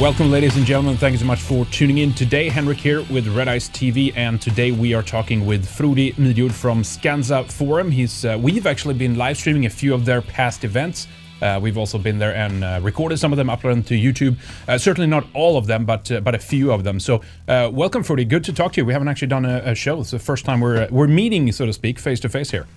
Welcome, ladies and gentlemen. Thank you so much for tuning in today. Henrik here with Red Eyes TV, and today we are talking with Frode Midjord from Skansa Forum. We've actually been live streaming a few of their past events. We've also been there and recorded some of them, uploaded them to YouTube. Certainly not all of them, but a few of them. So welcome, Frode. Good to talk to you. We haven't actually done a show. It's the first time we're meeting, so to speak, face to face here.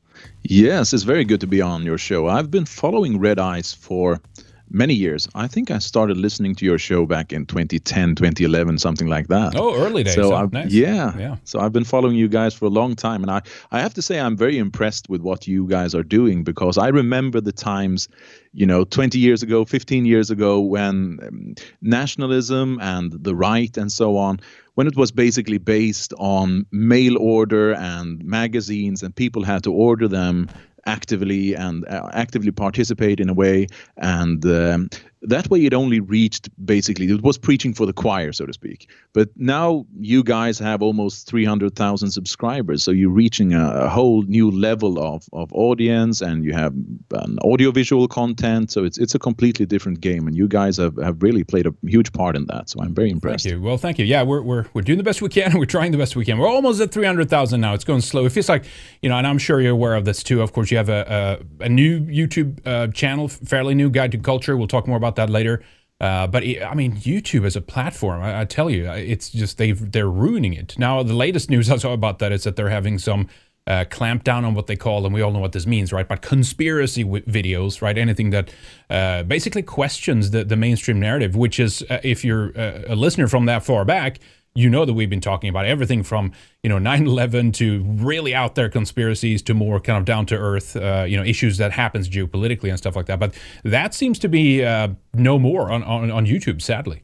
Yes, it's very good to be on your show. I've been following Red Eyes for many years. I think I started listening to your show back in 2010, 2011, something like that. Oh, early days. So nice. Yeah. So I've been following you guys for a long time. And I have to say I'm very impressed with what you guys are doing, because I remember the times, 20 years ago, 15 years ago, when nationalism and the right and so on, when it was basically based on mail order and magazines, and people had to order them actively and actively participate in a way, and that way it only reached, basically it was preaching for the choir, so to speak. But now you guys have almost 300,000 subscribers, so you're reaching a whole new level of audience, and you have an audiovisual content, so it's a completely different game, and you guys have really played a huge part in that, so I'm very impressed. Thank you. Well, thank you. Yeah, we're doing the best we can. We're trying the best we can. We're almost at 300,000 now. It's going slow. It feels like, and I'm sure you're aware of this too. Of course, you have a new YouTube channel, fairly new, Guide to Culture. We'll talk more about that later. But YouTube as a platform, I tell you, it's just they're ruining it. Now, the latest news I saw about that is that they're having some clampdown on what they call, and we all know what this means, right? But conspiracy videos, right? Anything that basically questions the mainstream narrative, which is, if you're a listener from that far back, you know that we've been talking about everything from 9/11 to really out there conspiracies to more kind of down to earth issues that happens geopolitically and stuff like that. But that seems to be no more on YouTube, sadly.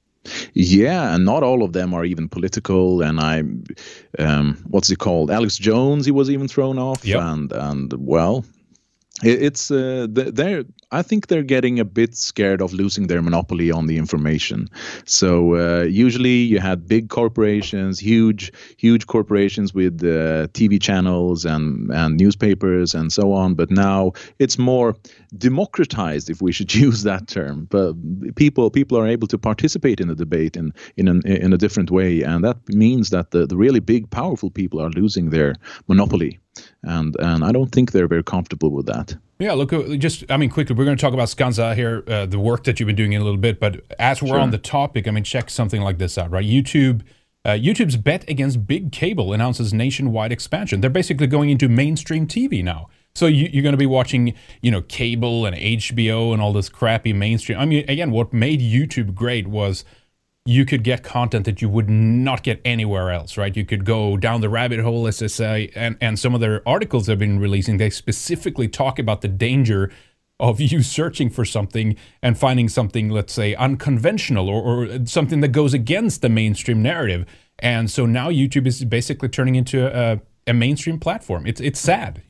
Yeah, and not all of them are even political. And what's it called? Alex Jones, he was even thrown off. Yep. And well, it's I think they're getting a bit scared of losing their monopoly on the information. So usually you had big corporations, huge corporations with TV channels and newspapers and so on. But now it's more democratized, if we should use that term. But people are able to participate in the debate in a different way, and that means that the really big, powerful people are losing their monopoly. And I don't think they're very comfortable with that. Yeah, look, quickly, we're going to talk about Skansa here, the work that you've been doing in a little bit. But as we're on the topic, check something like this out, right? YouTube's bet against big cable announces nationwide expansion. They're basically going into mainstream TV now. So you're going to be watching, cable and HBO and all this crappy mainstream. Again, what made YouTube great was you could get content that you would not get anywhere else, right? You could go down the rabbit hole, as they say, and some of their articles they've been releasing, they specifically talk about the danger of you searching for something and finding something, let's say, unconventional or something that goes against the mainstream narrative. And so now YouTube is basically turning into a mainstream platform. It's sad,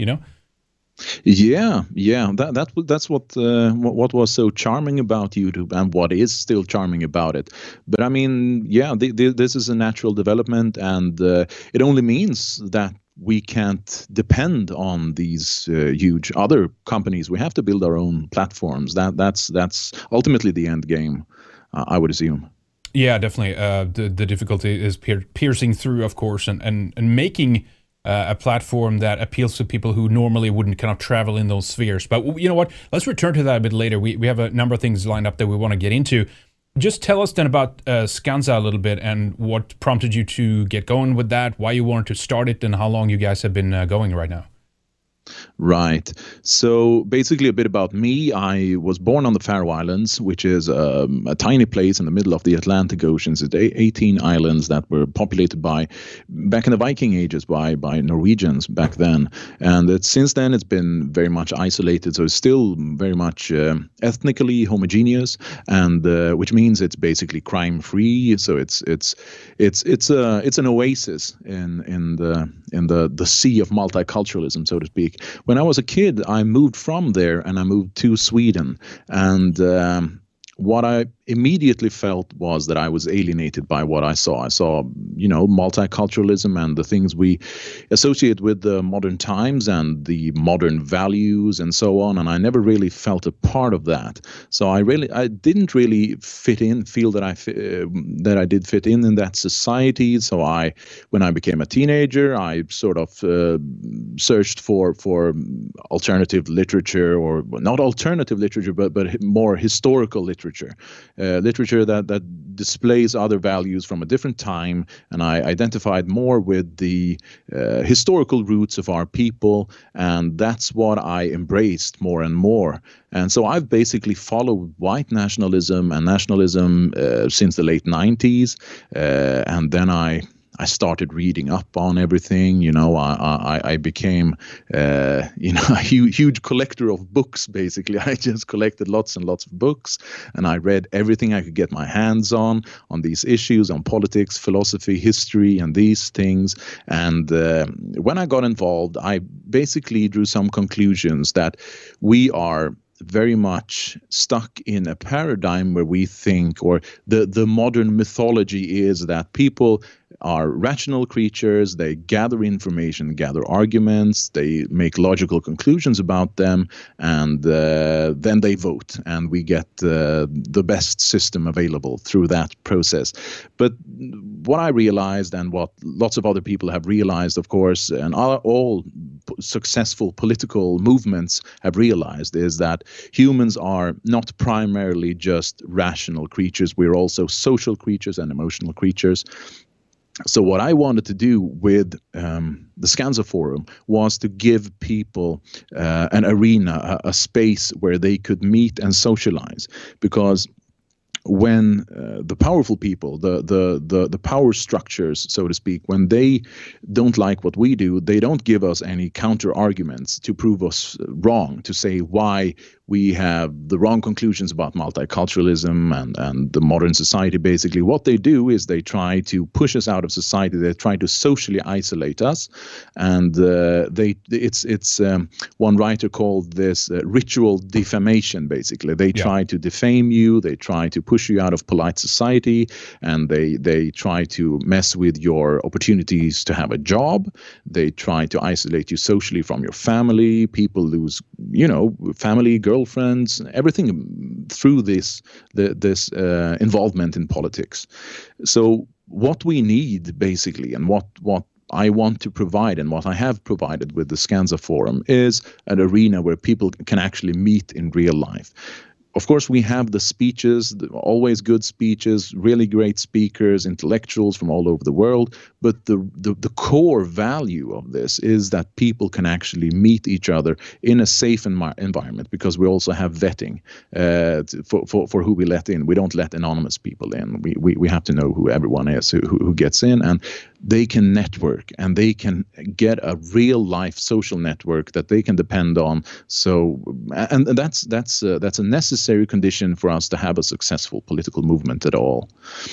Yeah, that's what was so charming about YouTube, and what is still charming about it. But this is a natural development, and it only means that we can't depend on these huge other companies. We have to build our own platforms. That's ultimately the end game, I would assume. Yeah, definitely. The difficulty is piercing through, of course, and making a platform that appeals to people who normally wouldn't kind of travel in those spheres. But you know what? Let's return to that a bit later. We have a number of things lined up that we want to get into. Just tell us then about Skansa a little bit, and what prompted you to get going with that, why you wanted to start it, and how long you guys have been going right now. Right. So basically a bit about me. I was born on the Faroe Islands, which is a tiny place in the middle of the Atlantic Ocean. It's 18 islands that were populated back in the Viking ages by Norwegians back then. And since then it's been very much isolated. So it's still very much ethnically homogeneous, and which means it's basically crime free. So it's an oasis in the sea of multiculturalism, so to speak. When I was a kid, I moved from there and I moved to Sweden. And what I immediately felt was that I was alienated by what I saw. I saw, multiculturalism and the things we associate with the modern times and the modern values and so on. And I never really felt a part of that. So I didn't really feel that I did fit in that society. So when I became a teenager, I sort of searched for alternative literature, or not alternative literature, but more historical literature. Literature that displays other values from a different time, and I identified more with the historical roots of our people, and that's what I embraced more and more. And so I've basically followed white nationalism and nationalism since the late 90s, and then I started reading up on everything. I became, a huge collector of books, basically. I just collected lots and lots of books, and I read everything I could get my hands on these issues, on politics, philosophy, history, and these things. And when I got involved, I basically drew some conclusions that we are very much stuck in a paradigm where we think, or the modern mythology is that people are rational creatures. They gather information, gather arguments, they make logical conclusions about them, and then they vote, and we get the best system available through that process. But what I realized, and what lots of other people have realized, of course, and all successful political movements have realized, is that humans are not primarily just rational creatures. We're also social creatures and emotional creatures. So what I wanted to do with the Skansen Forum was to give people an arena, a space where they could meet and socialize, because when the powerful people, the power structures, so to speak, when they don't like what we do, they don't give us any counter arguments to prove us wrong, to say why we have the wrong conclusions about multiculturalism and the modern society. Basically, what they do is they try to push us out of society. They try to socially isolate us, and it's one writer called this ritual defamation. Basically, they try to defame you. They try to push you out of polite society, and they try to mess with your opportunities to have a job. They try to isolate you socially from your family. People lose, family, girlfriends, everything through this involvement in politics. So what we need, basically, and what I want to provide, and what I have provided with the Skansen Forum, is an arena where people can actually meet in real life. Of course, we have the speeches, always good speeches, really great speakers, intellectuals from all over the world. But the core value of this is that people can actually meet each other in a safe environment, because we also have vetting for who we let in. We don't let anonymous people in. We have to know who everyone is who gets in, and they can network, and they can get a real life social network that they can depend on. So, and that's a necessary condition for us to have a successful political movement at all.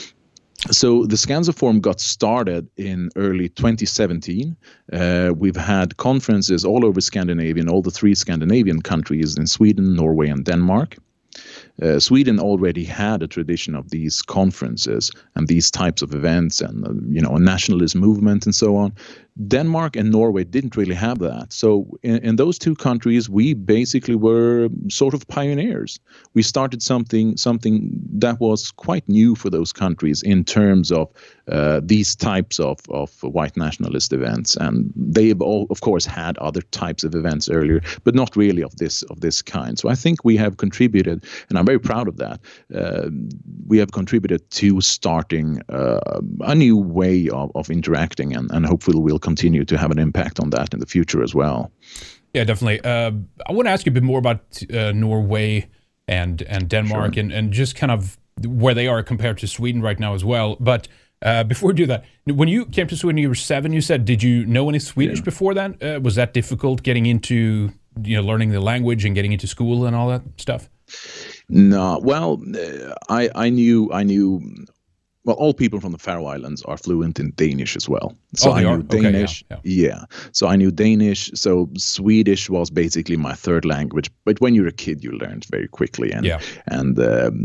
So the Skansen Forum got started in early 2017. We've had conferences all over Scandinavia, in all the 3 Scandinavian countries, in Sweden, Norway, and Denmark. Sweden already had a tradition of these conferences and these types of events, and a nationalist movement and so on. Denmark and Norway didn't really have that. So in those 2 countries, we basically were sort of pioneers. We started something that was quite new for those countries in terms of these types of white nationalist events. And they've all, of course, had other types of events earlier, but not really of this kind. So I think we have contributed, and I'm very proud of that. We have contributed to starting a new way of interacting, and hopefully we'll continue to have an impact on that in the future as well. Yeah, definitely. I want to ask you a bit more about Norway and Denmark, sure, and just kind of where they are compared to Sweden right now as well. But before we do that, when you came to Sweden, you were 7, you said. Did you know any Swedish before that? Was that difficult getting into, learning the language and getting into school and all that stuff? No, well, I knew well, all people from the Faroe Islands are fluent in Danish as well. So they I are? knew Okay, Danish. yeah. So I knew Danish. So Swedish was basically my third language. But when you're a kid, you learn very quickly. And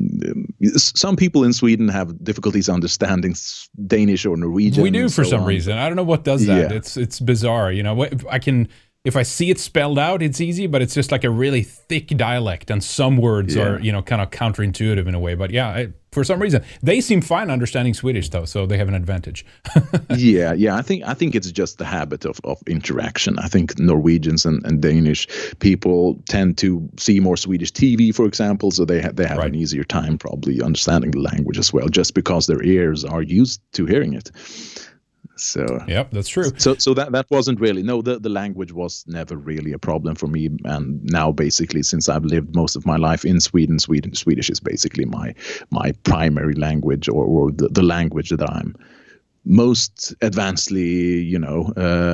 some people in Sweden have difficulties understanding Danish or Norwegian. We do for some reason. I don't know what does that. Yeah. It's bizarre. You know, if I see it spelled out, it's easy, but it's just like a really thick dialect, and some words are, you know, kind of counterintuitive in a way. But yeah, for some reason, they seem fine understanding Swedish though, so they have an advantage. Yeah. I think it's just the habit of interaction. I think Norwegians and Danish people tend to see more Swedish TV, for example, so they have an easier time probably understanding the language as well, just because their ears are used to hearing it. So yep, that's true. So that wasn't really the language was never really a problem for me. And now basically, since I've lived most of my life in Sweden, Swedish is basically my primary language, or the language that I'm most advancedly, you know,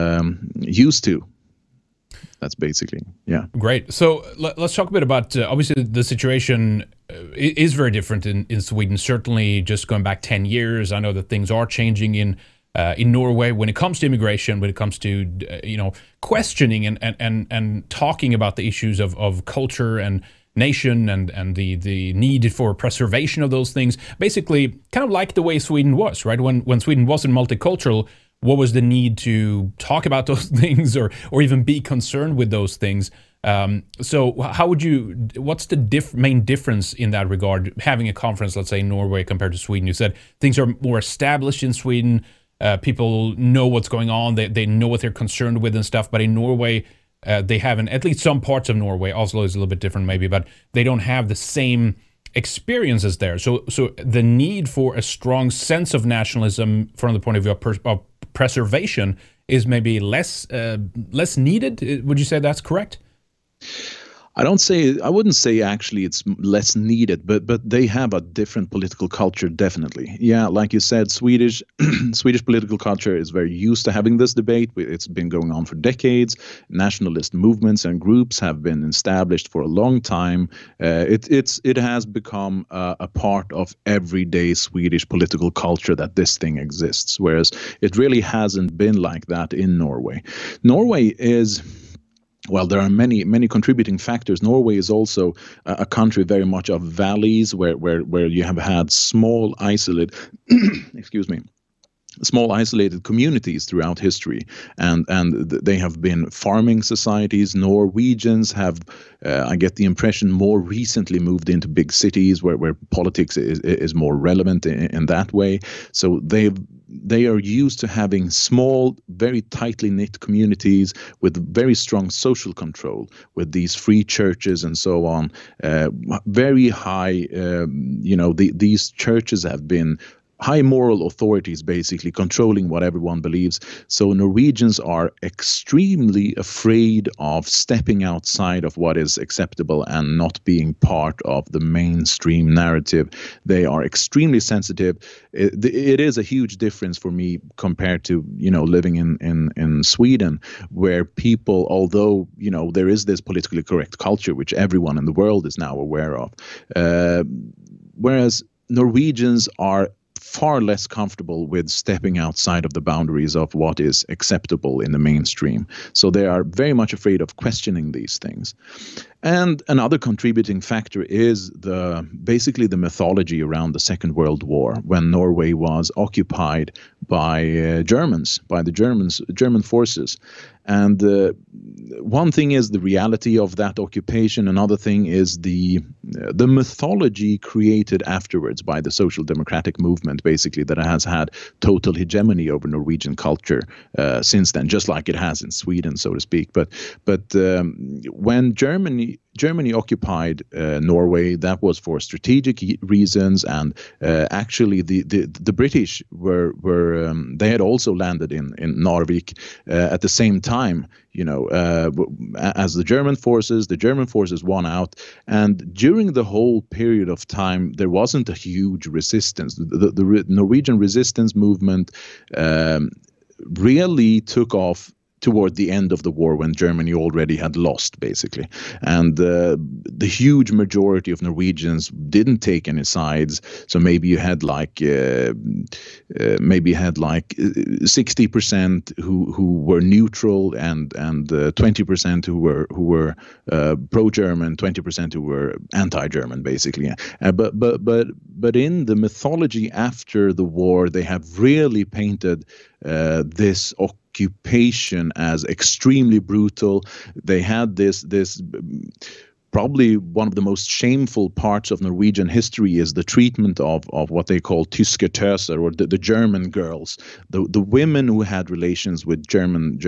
used to. That's basically, yeah. Great. So let's talk a bit about, obviously the situation is very different in Sweden. Certainly just going back 10 years, I know that things are changing in Norway when it comes to immigration, when it comes to you know, questioning and talking about the issues of culture and nation and the need for preservation of those things. Basically, kind of like the way Sweden was, right? When Sweden wasn't multicultural, what was the need to talk about those things or even be concerned with those things? So how would you, what's the main difference in that regard, having a conference, let's say in Norway compared to Sweden? You said things are more established in Sweden. People know what's going on. They know what they're concerned with and stuff. But in Norway, they haven't, at least some parts of Norway, Oslo is a little bit different maybe, but they don't have the same experiences there. So the need for a strong sense of nationalism from the point of view of preservation is maybe less needed. Would you say that's correct? I wouldn't say actually it's less needed, but they have a different political culture, definitely. Yeah, like you said, Swedish political culture is very used to having this debate. It's been going on for decades. Nationalist movements and groups have been established for a long time. It has become a part of everyday Swedish political culture that this thing exists, whereas it really hasn't been like that in Norway. Norway is... Well, there are many contributing factors. Norway is also a country very much of valleys, where you have had small isolated small isolated communities throughout history, and they have been farming societies. Norwegians have, I get the impression, more recently moved into big cities where politics is more relevant in that way. So they are used to having small, very tightly knit communities with very strong social control, with these free churches and so on. Very high, these churches have been high moral authorities basically controlling what everyone believes. So Norwegians are extremely afraid of stepping outside of what is acceptable and not being part of the mainstream narrative. They are extremely sensitive. It is a huge difference for me compared to, living in Sweden, where people, although, there is this politically correct culture, which everyone in the world is now aware of, whereas Norwegians are far less comfortable with stepping outside of the boundaries of what is acceptable in the mainstream. So they are very much afraid of questioning these things. And another contributing factor is basically the mythology around the Second World War, when Norway was occupied by the German forces. And one thing is the reality of that occupation. Another thing is the mythology created afterwards by the social democratic movement, basically, that has had total hegemony over Norwegian culture since then, just like it has in Sweden, so to speak. But when Germany occupied Norway, that was for strategic reasons, and actually the British were they had also landed in Narvik at the same time, as the German forces won out, and during the whole period of time there wasn't a huge resistance. The Norwegian resistance movement really took off toward the end of the war, when Germany already had lost, basically. And the huge majority of Norwegians didn't take any sides. So maybe you had like 60% who were neutral, and 20% who were pro-German, 20% who were anti-German, basically. But in the mythology after the war, they have really painted this occupation as extremely brutal. They had this probably one of the most shameful parts of Norwegian history is the treatment of what they call tyske tøser, or the German girls, the women who had relations with German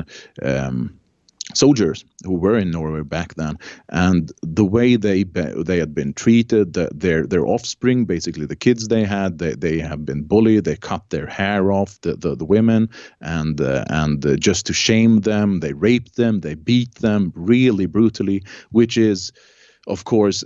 soldiers who were in Norway back then, and the way they had been treated, their offspring, basically the kids they had, they have been bullied. They cut their hair off, the women, and just to shame them, they raped them, they beat them really brutally, which is, of course,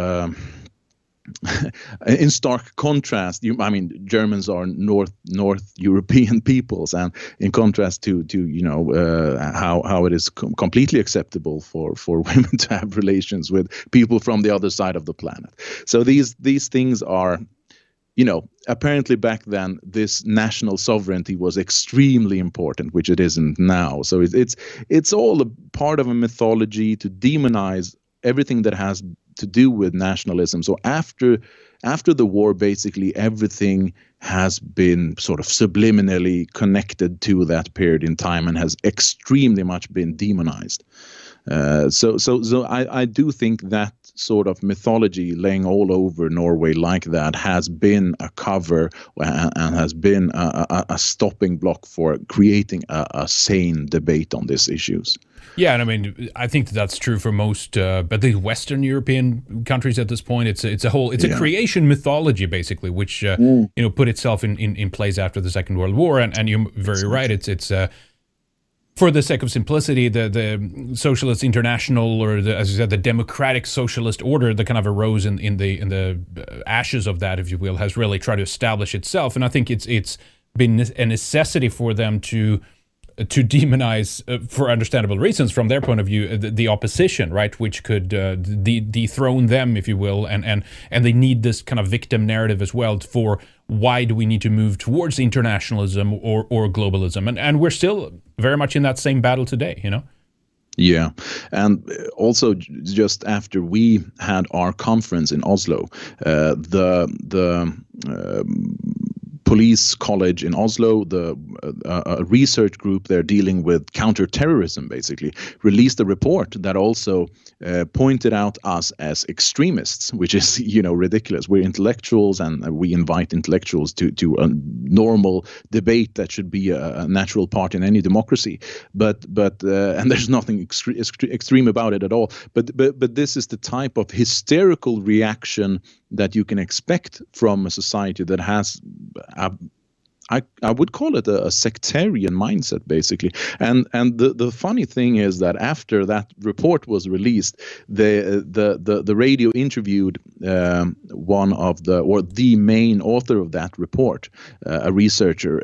in stark contrast. Germans are North European peoples, and in contrast to how it is completely acceptable for women to have relations with people from the other side of the planet. So these things are, apparently back then this national sovereignty was extremely important, which it isn't now. So it's all a part of a mythology to demonize everything that has to do with nationalism. So after the war, basically everything has been sort of subliminally connected to that period in time and has extremely much been demonized. So I do think that sort of mythology laying all over Norway like that has been a cover and has been a stopping block for creating a sane debate on these issues. Yeah, and I think that's true for most, at least Western European countries at this point. It's a creation mythology, basically, which put itself in place after the Second World War. And you're very right. It's for the sake of simplicity, the Socialist International, or as you said, the Democratic Socialist Order that kind of arose in the ashes of that, if you will, has really tried to establish itself. And I think it's been a necessity for them to demonize, for understandable reasons from their point of view, the opposition, right, which could dethrone them, if you will, and they need this kind of victim narrative as well for why do we need to move towards internationalism or globalism, and we're still very much in that same battle today, Yeah, and also just after we had our conference in Oslo, the police college in Oslo, a research group there dealing with counterterrorism, basically, released a report that also pointed out us as extremists, which is, ridiculous. We're intellectuals, and we invite intellectuals to a normal debate that should be a natural part in any democracy. But and there's nothing extreme about it at all. But this is the type of hysterical reaction that you can expect from a society that has, I would call it a sectarian mindset, basically. And the funny thing is that after that report was released, the radio interviewed one of the main author of that report, a researcher,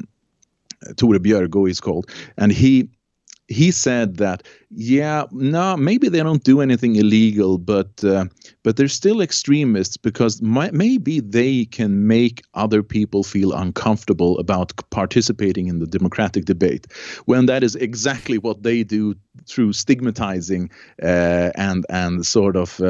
Tore Bjørgo he's called, and he said that, maybe they don't do anything illegal, but they're still extremists because maybe they can make other people feel uncomfortable about participating in the democratic debate, when that is exactly what they do through stigmatizing and sort of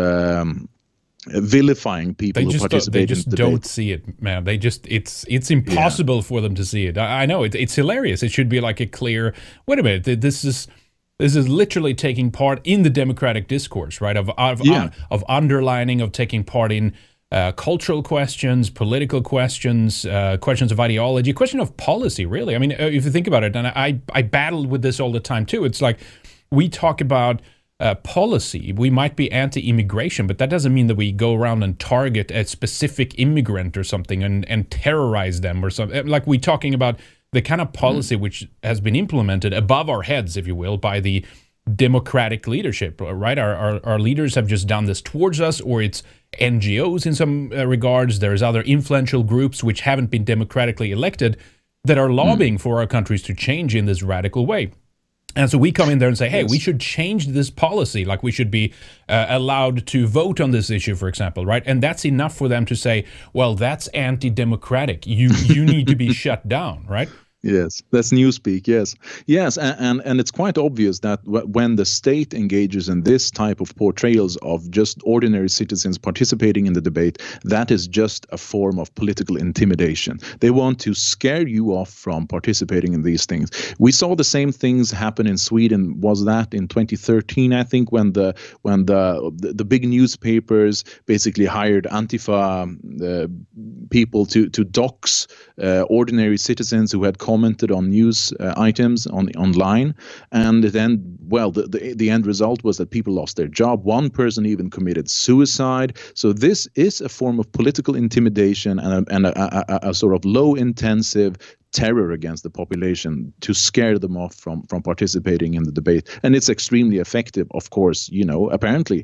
vilifying people who participate in the debate. They just don't see it, man. It's impossible for them to see it. I know it's hilarious. It should be like a clear, wait a minute, this is literally taking part in the democratic discourse, right? Of underlining, of taking part in cultural questions, political questions, questions of ideology, question of policy, really. If you think about it, and I battled with this all the time too. It's like we talk about policy. We might be anti-immigration, but that doesn't mean that we go around and target a specific immigrant or something and terrorize them or something. Like we're talking about the kind of policy which has been implemented above our heads, if you will, by the democratic leadership, right? Our leaders have just done this towards us, or it's NGOs in some regards. There's other influential groups which haven't been democratically elected that are lobbying for our countries to change in this radical way. And so we come in there and say, hey, we should change this policy. Like we should be allowed to vote on this issue, for example, right? And that's enough for them to say, well, that's anti-democratic. You need to be shut down, right? Yes, that's newspeak. Yes, and it's quite obvious that when the state engages in this type of portrayals of just ordinary citizens participating in the debate, that is just a form of political intimidation. They want to scare you off from participating in these things. We saw the same things happen in Sweden. Was that in 2013? I think when the big newspapers basically hired Antifa people to dox ordinary citizens who had commented on news items online, and then, well, the end result was that people lost their job. One person even committed suicide. So this is a form of political intimidation and a sort of low-intensive terror against the population to scare them off from participating in the debate. And it's extremely effective, of course, apparently.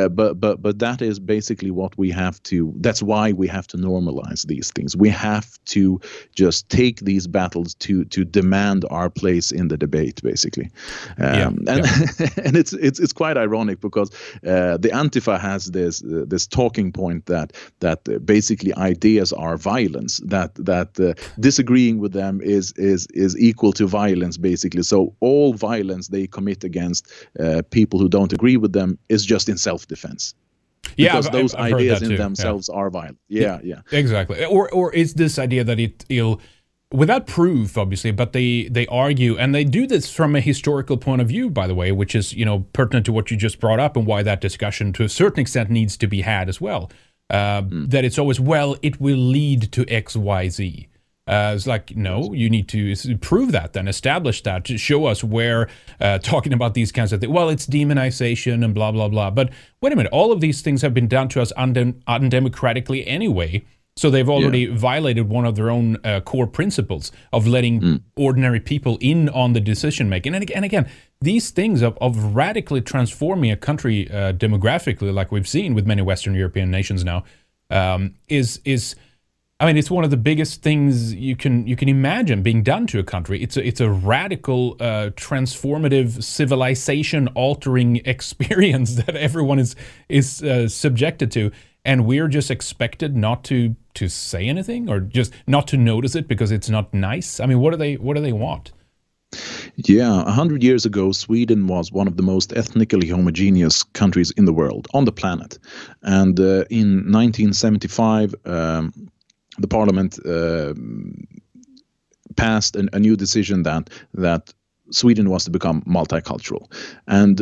But that is basically what we have to, that's why we have to normalize these things. We have to just take these battles to demand our place in the debate, basically. And it's quite ironic because the Antifa has this talking point that basically ideas are violence, that disagreeing with them is equal to violence, basically. So all violence they commit against people who don't agree with them is just in self-defense. Because those ideas in themselves are violent. Yeah. Exactly. Or it's this idea that it'll, without proof, obviously, but they argue, and they do this from a historical point of view, by the way, which is, pertinent to what you just brought up and why that discussion to a certain extent needs to be had as well. That it's always, well, it will lead to X, Y, Z. It's like, no, you need to prove that, then establish that, to show us where talking about these kinds of things. Well, it's demonization and blah, blah, blah. But wait a minute, all of these things have been done to us undemocratically anyway. So they've already violated one of their own core principles of letting ordinary people in on the decision making. And again, these things of radically transforming a country demographically, like we've seen with many Western European nations now, is I mean, it's one of the biggest things you can imagine being done to a country. It's a radical, transformative, civilization-altering experience that everyone is subjected to, and we're just expected not to say anything or just not to notice it because it's not nice. I mean, what do they want? Yeah, 100 years ago, Sweden was one of the most ethnically homogeneous countries in the world, on the planet, and in 1975. The parliament passed a new decision that Sweden was to become multicultural. And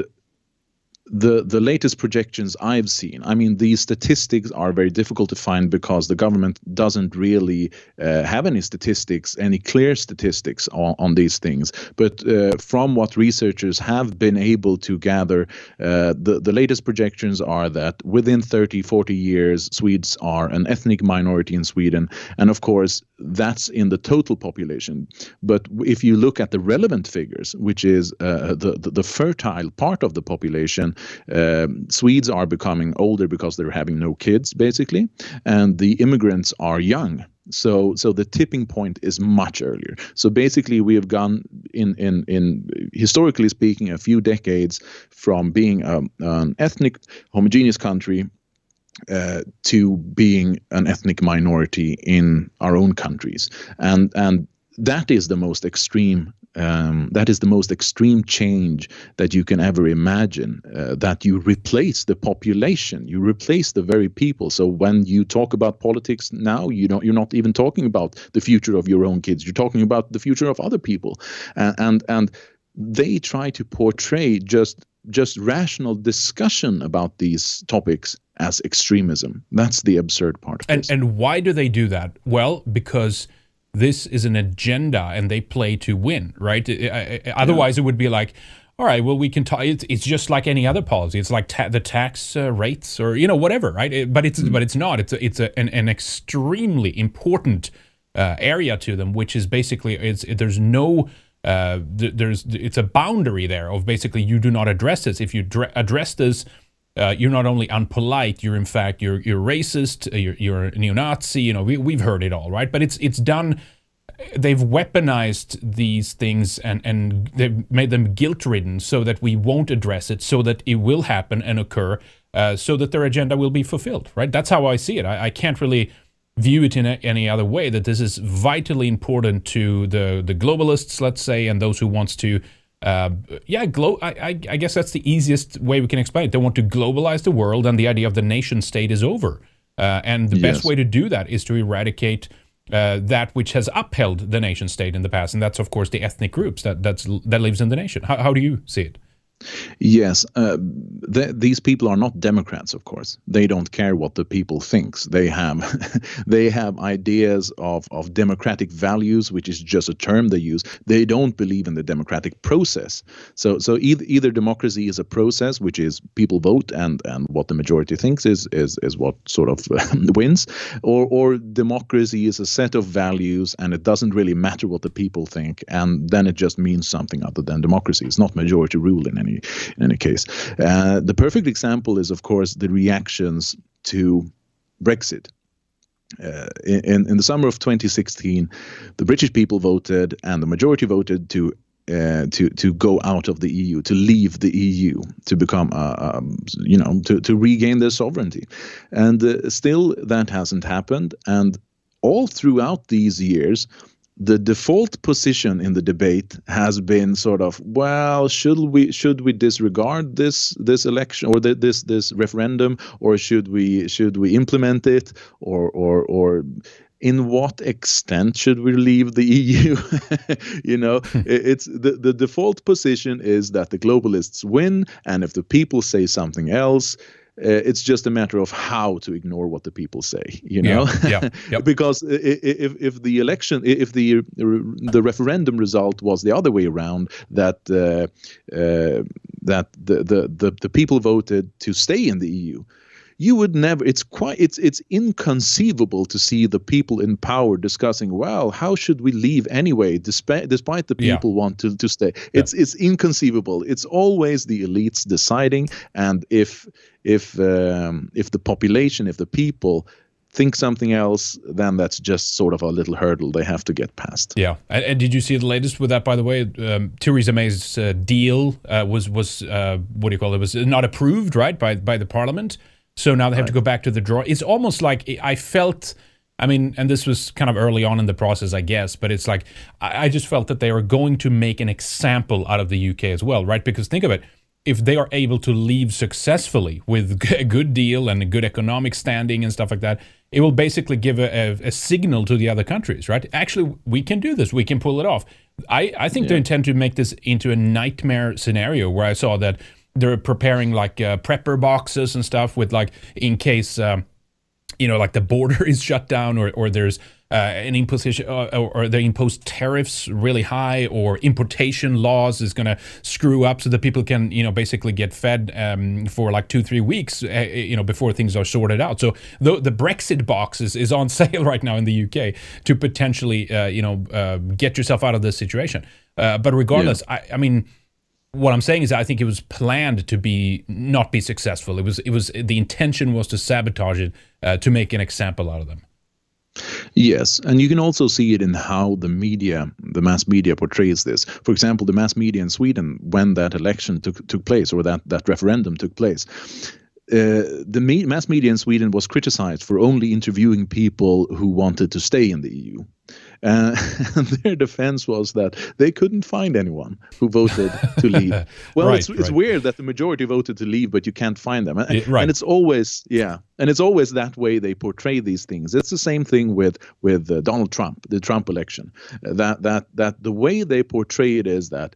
the latest projections I've seen, I mean, these statistics are very difficult to find because the government doesn't really have any statistics, any clear statistics on these things. But from what researchers have been able to gather, the latest projections are that within 30, 40 years, Swedes are an ethnic minority in Sweden. And of course, that's in the total population. But if you look at the relevant figures, which is the fertile part of the population, Swedes are becoming older because they're having no kids, basically, and the immigrants are young. So the tipping point is much earlier. So basically, we have gone in historically speaking, a few decades from being an ethnic homogeneous country to being an ethnic minority in our own countries, and that is the most extreme. That is the most extreme change that you can ever imagine, that you replace the population, you replace the very people. So when you talk about politics now, you're not even talking about the future of your own kids. You're talking about the future of other people. And they try to portray just rational discussion about these topics as extremism. That's the absurd part of this. And why do they do that? Well, because this is an agenda and they play to win, right? Otherwise, it would be like, all right, well, we can talk. It's just like any other policy. It's like the tax rates or whatever, right? But it's not. It's an extremely important area to them, which is basically there's no. It's a boundary there of basically you do not address this. If you address this, you're not only unpolite, you're in fact you're racist, you're a neo-Nazi. We've heard it all, right? But it's done they've weaponized these things and they've made them guilt-ridden so that we won't address it, so that it will happen and occur, so that their agenda will be fulfilled, right? That's how I see it. I can't really view it in any other way, that this is vitally important to the globalists, let's say, and those who wants to, I guess that's the easiest way we can explain it. They want to globalize the world, and the idea of the nation state is over. And the best way to do that is to eradicate that which has upheld the nation state in the past, and that's, of course, the ethnic groups that lives in the nation. How do you see it? Yes, these people are not Democrats, of course. They don't care what the people thinks. They have they have ideas of democratic values, which is just a term they use. They don't believe in the democratic process. So either democracy is a process, which is people vote and what the majority thinks is what sort of wins, or democracy is a set of values and it doesn't really matter what the people think, and then it just means something other than democracy. It's not majority rule in any case. The perfect example is, of course, the reactions to Brexit. In the summer of 2016, the British people voted, and the majority voted to go out of the EU, to leave the EU, to become, to regain their sovereignty. And still, that hasn't happened. And all throughout these years, the default position in the debate has been sort of, well, should we disregard this election or this referendum, or should we implement it, or in what extent should we leave the EU? It's the default position is that the globalists win, and if the people say something else, it's just a matter of how to ignore what the people say, Yeah. Because if the election, if the referendum result was the other way around, that the people voted to stay in the EU, you would never. It's inconceivable to see the people in power discussing, well, how should we leave anyway, despite the people want to stay. It's inconceivable. It's always the elites deciding, and if the population, if the people think something else, then that's just sort of a little hurdle they have to get past. Yeah, and did you see the latest with that? By the way, Theresa May's deal was what do you call it? Was not approved, right, by the Parliament. So now they have to go back to the draw. It's almost like I felt, and this was kind of early on in the process, I guess, but it's like I just felt that they were going to make an example out of the UK as well, right? Because think of it, if they are able to leave successfully with a good deal and a good economic standing and stuff like that, it will basically give a signal to the other countries, right? Actually, we can do this. We can pull it off. I think they intend to make this into a nightmare scenario where I saw that they're preparing like prepper boxes and stuff with, like, in case, like the border is shut down, or there's an imposition, or they impose tariffs really high, or importation laws is going to screw up so that people can, basically get fed for like 2-3 weeks, before things are sorted out. So the Brexit box is on sale right now in the UK to potentially, get yourself out of this situation. But regardless, what I'm saying is I think it was planned to not be successful. It was the intention was to sabotage it, to make an example out of them. Yes, and you can also see it in how the mass media portrays this. For example, the mass media in Sweden, when that election took place, or that referendum took place, the mass media in Sweden was criticized for only interviewing people who wanted to stay in the EU. And their defense was that they couldn't find anyone who voted to leave. Well, it's weird that the majority voted to leave, but you can't find them. And it's always that way they portray these things. It's the same thing with Donald Trump, the Trump election. That the way they portray it is that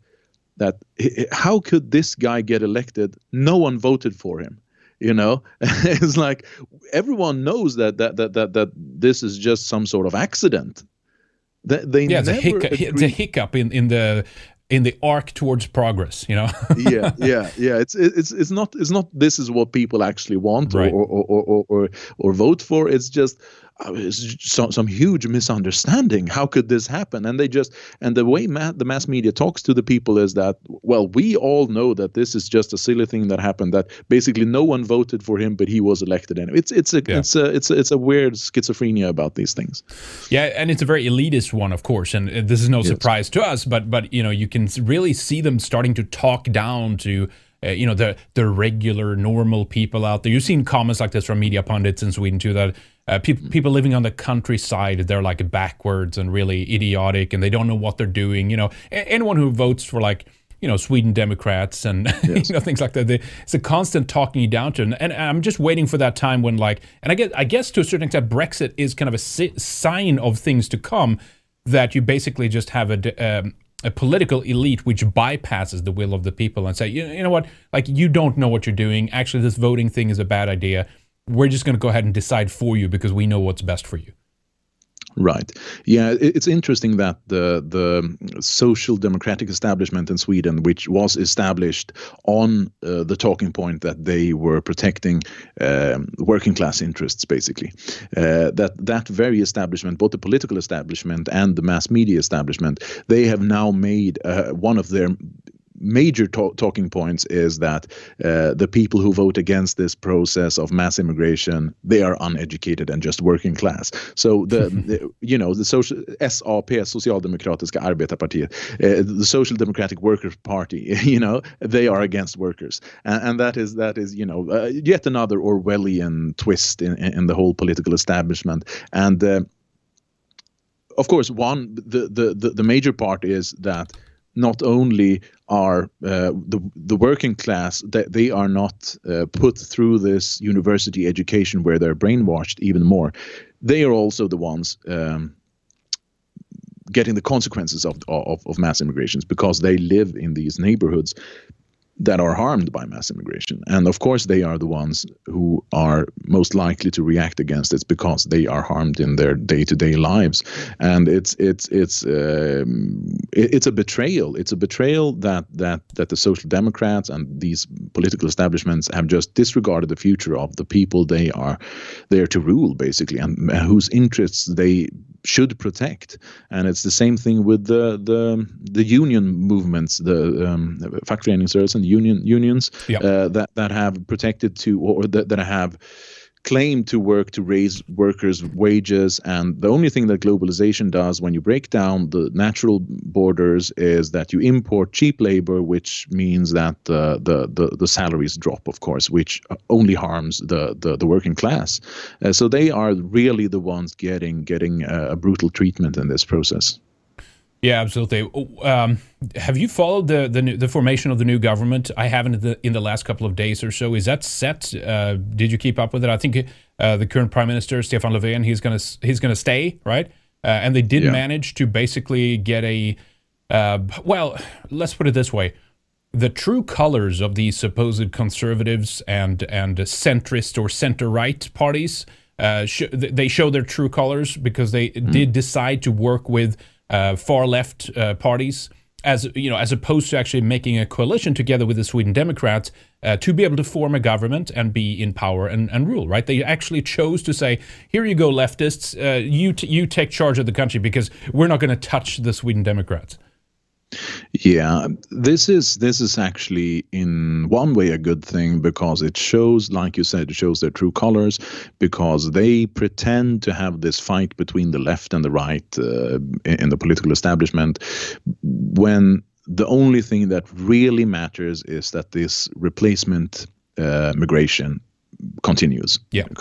how could this guy get elected? No one voted for him. It's like everyone knows that this is just some sort of accident. It's a hiccup in the arc towards progress. Yeah. It's not. This is what people actually want or vote for. It's just some huge misunderstanding. How could this happen? And the way the mass media talks to the people is that, well, we all know that this is just a silly thing that happened, that basically no one voted for him, but he was elected anyway. It's a weird schizophrenia about these things. Yeah, and it's a very elitist one, of course, and this is no surprise to us, but you can really see them starting to talk down to the regular normal people out there. You've seen comments like this from media pundits in Sweden too, that people living on the countryside, they're like backwards and really idiotic, and they don't know what they're doing. Anyone who votes for Sweden Democrats and things like that, it's a constant talking you down to. And I'm just waiting for that time when and I guess to a certain extent Brexit is kind of a sign of things to come, that you basically just have a political elite which bypasses the will of the people and say, you know what, you don't know what you're doing. Actually, this voting thing is a bad idea. We're just going to go ahead and decide for you because we know what's best for you. Right. Yeah, it's interesting that the social democratic establishment in Sweden, which was established on the talking point that they were protecting working class interests, basically, that very establishment, both the political establishment and the mass media establishment, they have now made one of their major talking points is that the people who vote against this process of mass immigration, they are uneducated and just working class. So the social SAP, Socialdemokratiska Arbetarpartiet, the Social Democratic Workers Party, they are against workers, and that is yet another Orwellian twist in the whole political establishment. And of course, the major part is that not only are the working class, that they are not put through this university education where they're brainwashed even more, they are also the ones getting the consequences of mass immigrations, because they live in these neighborhoods that are harmed by mass immigration. And of course, they are the ones who are most likely to react against it, because they are harmed in their day-to-day lives. And it's a betrayal. It's a betrayal that the Social Democrats and these political establishments have just disregarded the future of the people they are there to rule, basically, and whose interests they should protect. And it's the same thing with the union movements, the fackföreningsrörelsen, unions that have protected that have claimed to work to raise workers' wages. And the only thing that globalization does, when you break down the natural borders, is that you import cheap labor, which means that the salaries drop, of course, which only harms the working class. So they are really the ones getting a brutal treatment in this process. Yeah, absolutely. Have you followed the formation of the new government? I haven't in the last couple of days or so. Is that set? Did you keep up with it? I think the current Prime Minister, Stefan Löfven, he's gonna stay, right? And they did manage to basically get well, let's put it this way. The true colors of these supposed conservatives and centrist or center-right parties, they show their true colors, because they did decide to work with far left parties, as opposed to actually making a coalition together with the Sweden Democrats to be able to form a government and be in power and rule. Right? They actually chose to say, "Here you go, leftists. You take charge of the country, because we're not going to touch the Sweden Democrats." Yeah, this is actually in one way a good thing, because it shows, like you said, it shows their true colors, because they pretend to have this fight between the left and the right in the political establishment, when the only thing that really matters is that this replacement migration continues at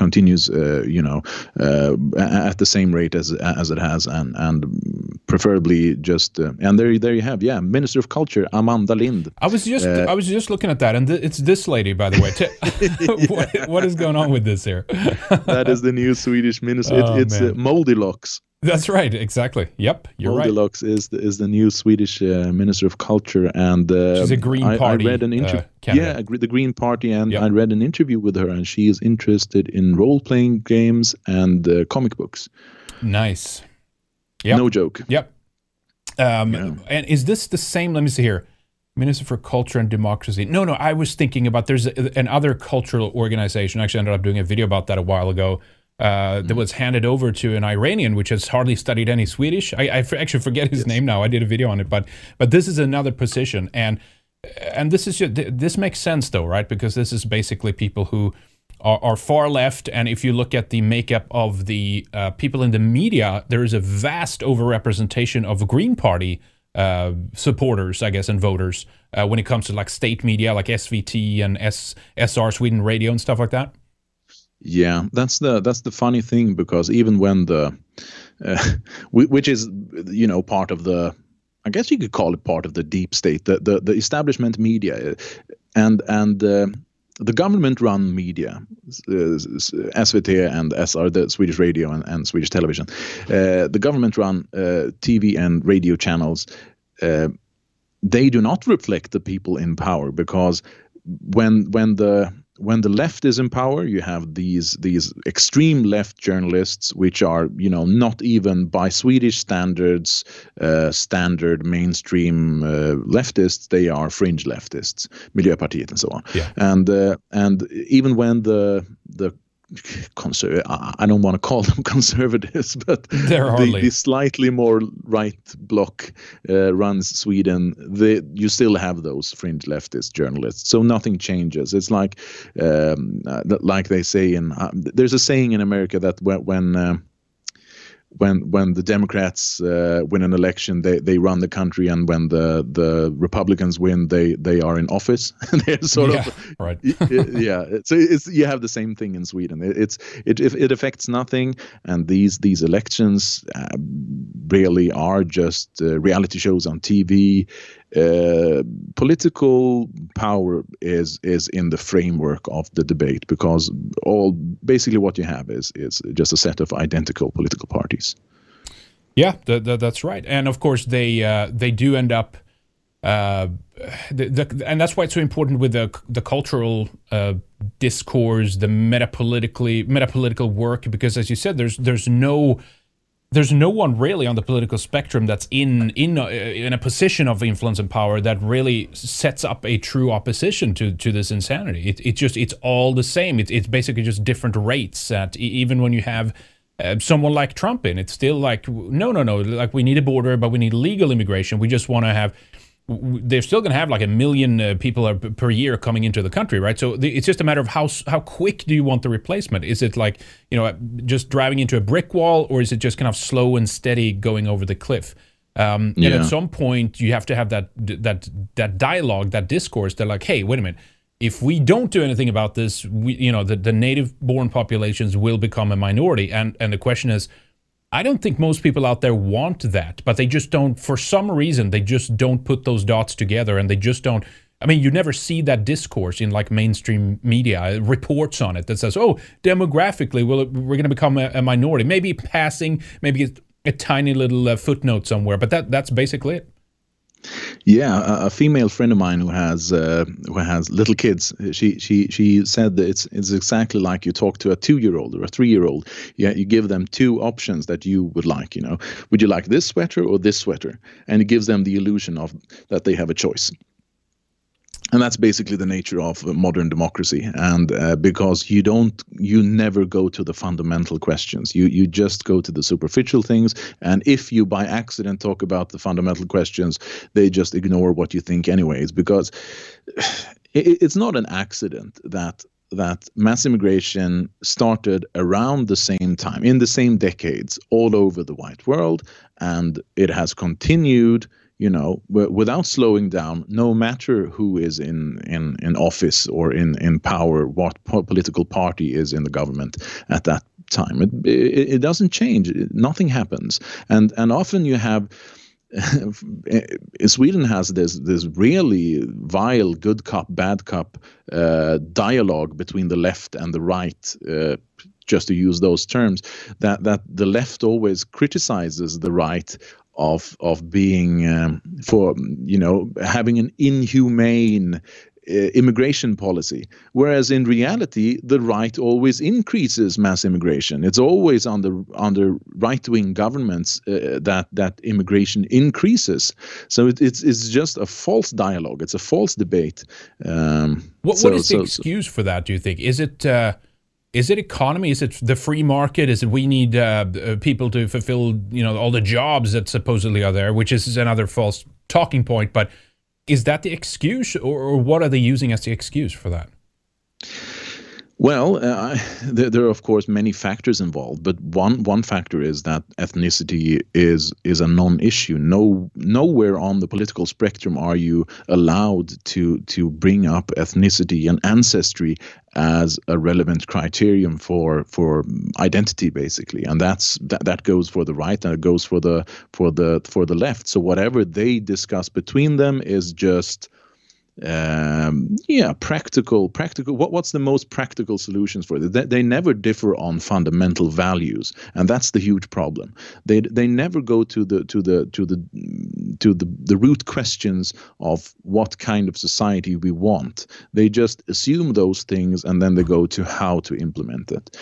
the same rate as it has, and preferably just and there you have Minister of Culture Amanda Lind. I was just looking at that, and it's this lady, by the way. What is going on with this here? That is the new Swedish minister. It's Moldilocks. That's right, exactly. Yep, you're right. Moldilocks is the new Swedish Minister of Culture, and she's a Green Party. I read an interview. The Green Party, and I read an interview with her, and she is interested in role-playing games and comic books. Nice. Yep. No joke. Yep. And is this the same? Let me see here. Minister for Culture and Democracy. No, I was thinking about there's another cultural organization. Actually, I ended up doing a video about that a while ago. that was handed over to an Iranian, which has hardly studied any Swedish. I actually forget his name now. I did a video on it, but this is another position, and this makes sense though, right? Because this is basically people who are far left, and if you look at the makeup of the people in the media, there is a vast overrepresentation of Green Party supporters, I guess, and voters when it comes to like state media, like SVT and SR Sweden Radio and stuff like that. Yeah, that's the funny thing, because even when the which is, you know, part of the, I guess you could call it part of the deep state, the establishment media, and the government-run media, SVT and SR, the Swedish radio and Swedish television, the government-run TV and radio channels, they do not reflect the people in power, because when the left is in power, you have these extreme left journalists, which are, you know, not even by Swedish standards standard mainstream leftists. They are fringe leftists, Miljöpartiet and so on. Yeah. And even when the I don't want to call them conservatives, but the slightly more right bloc runs Sweden, you still have those fringe leftist journalists. So nothing changes. It's like they say there's a saying in America that when the Democrats win an election, they run the country, and when the Republicans win, they are in office. They're sort of right. Yeah. So you have the same thing in Sweden. It affects nothing, and these elections really are just reality shows on TV. Political power is in the framework of the debate, because basically what you have is just a set of identical political parties. Yeah, that's right, and of course they do end up, and that's why it's so important with the cultural discourse, the metapolitical work, because as you said, there's no one really on the political spectrum that's in a position of influence and power that really sets up a true opposition to this insanity. It's all the same. It's basically just different rates. Even when you have someone like Trump in, it's still like no. Like, we need a border, but we need legal immigration. We just want to have. They're still going to have like 1 million people per year coming into the country, right? So it's just a matter of how quick do you want the replacement? Is it like, you know, just driving into a brick wall, or is it just kind of slow and steady going over the cliff? And at some point you have to have that dialogue, that discourse. They're like, hey, wait a minute. If we don't do anything about this, the native-born populations will become a minority. And the question is, I don't think most people out there want that, but they just don't, for some reason, they just don't put those dots together, and they just don't. I mean, you never see that discourse in like mainstream media, reports on it that says, oh, demographically, we're going to become a minority. Maybe passing, maybe a tiny little footnote somewhere, but that's basically it. Yeah, a female friend of mine who has little kids, she said that it's exactly like you talk to a 2-year-old or a 3-year-old. Yeah, you give them two options that you would like. You know, would you like this sweater or this sweater? And it gives them the illusion of that they have a choice. And that's basically the nature of modern democracy. And because you never go to the fundamental questions. You just go to the superficial things. And if you by accident talk about the fundamental questions, they just ignore what you think anyways. Because it's not an accident that mass immigration started around the same time, in the same decades, all over the white world. And it has continued, you know, without slowing down, no matter who is in office or in power, what political party is in the government at that time. It doesn't change. Nothing happens. And often you have, Sweden has this really vile good cop, bad cop dialogue between the left and the right, just to use those terms, that the left always criticizes the right of being for, you know, having an inhumane immigration policy, whereas in reality the right always increases mass immigration. It's always under right-wing governments that immigration increases. So it's just a false dialogue. It's a false debate. What is the excuse for that, do you think? Is it Is it economy? Is it the free market? Is it we need people to fulfill, all the jobs that supposedly are there, which is another false talking point. But is that the excuse, or what are they using as the excuse for that? Well, there are of course many factors involved, but one factor is that ethnicity is a non-issue. Nowhere on the political spectrum are you allowed to bring up ethnicity and ancestry as a relevant criterion for identity, basically, and that goes for the right and it goes for the left. So whatever they discuss between them is just practical. What's the most practical solutions for it? They never differ on fundamental values, and that's the huge problem. They never go to the root questions of what kind of society we want. They just assume those things, and then they go to how to implement it.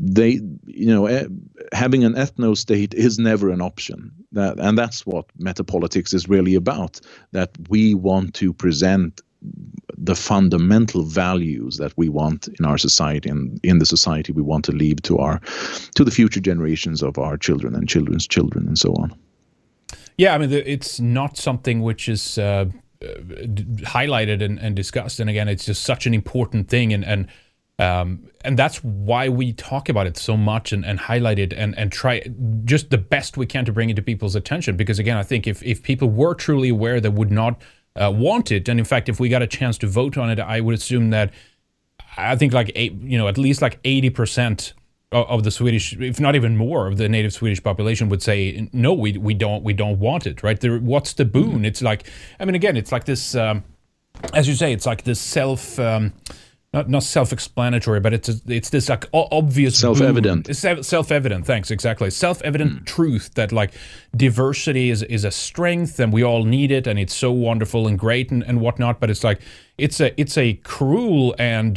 Having an ethno state is never an option. And that's what metapolitics is really about. That we want to present the fundamental values that we want in our society and in the society we want to leave to the future generations of our children and children's children and so on. Yeah, I mean, it's not something which is highlighted and discussed. And again, it's just such an important thing, and that's why we talk about it so much and highlight it and try just the best we can to bring it to people's attention. Because again, I think if people were truly aware, they would not want it. And in fact, if we got a chance to vote on it, I would assume that I think at least 80% of the Swedish, if not even more, of the native Swedish population would say no, we don't want it. Right? What's the boon? It's like, I mean, again, it's like this, as you say, it's like this not self-explanatory, but it's this like obvious self-evident. It's self-evident. Thanks, exactly. Self-evident truth that like diversity is a strength and we all need it and it's so wonderful and great and whatnot. But it's like it's a cruel and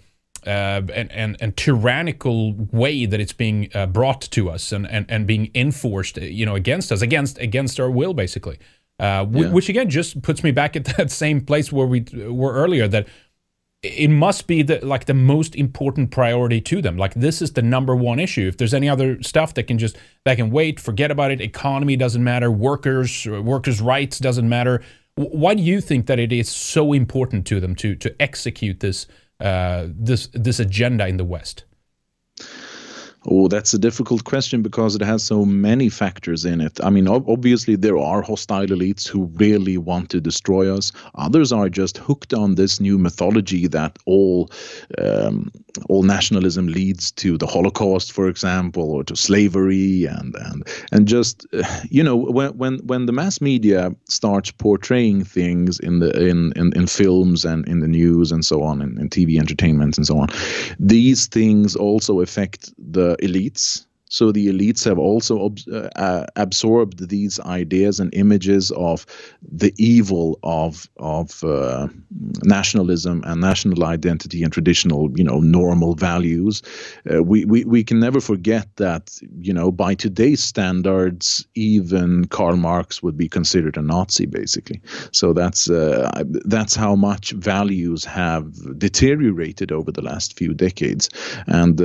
tyrannical way that it's being brought to us and being enforced, against us, against our will, basically. Which again just puts me back at that same place where we were earlier, that it must be the most important priority to them. Like, this is the number one issue. If there's any other stuff that can wait, forget about it. Economy doesn't matter. Workers' rights doesn't matter. Why do you think that it is so important to them to execute this agenda in the West? Oh, that's a difficult question because it has so many factors in it. I mean, obviously there are hostile elites who really want to destroy us. Others are just hooked on this new mythology that all nationalism leads to the Holocaust, for example, or to slavery, and just when the mass media starts portraying things in films and in the news and so on, in TV entertainment and so on, these things also affect the elites. So the elites have also absorbed these ideas and images of the evil of nationalism and national identity and traditional, normal values. We can never forget that, by today's standards, even Karl Marx would be considered a Nazi, basically. So that's how much values have deteriorated over the last few decades, and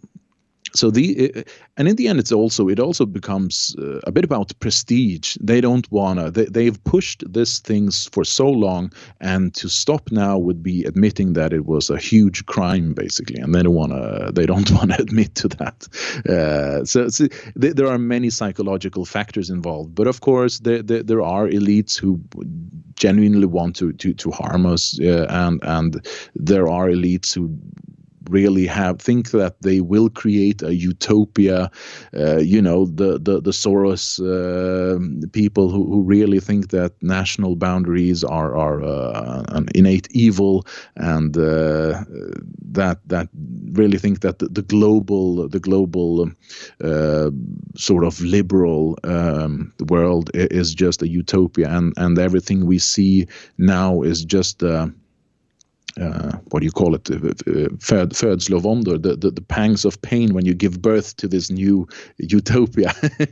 in the end, it also becomes a bit about prestige. They don't wanna. They've pushed these things for so long, and to stop now would be admitting that it was a huge crime, basically, and they don't wanna admit to that. There are many psychological factors involved, but of course there are elites who genuinely want to harm us, and there are elites who really think that they will create a utopia, the Soros people who really think that national boundaries are an innate evil, and that really think that the global sort of liberal world is just a utopia, and everything we see now is just what do you call it? Födslovåndor, the pangs of pain when you give birth to this new utopia.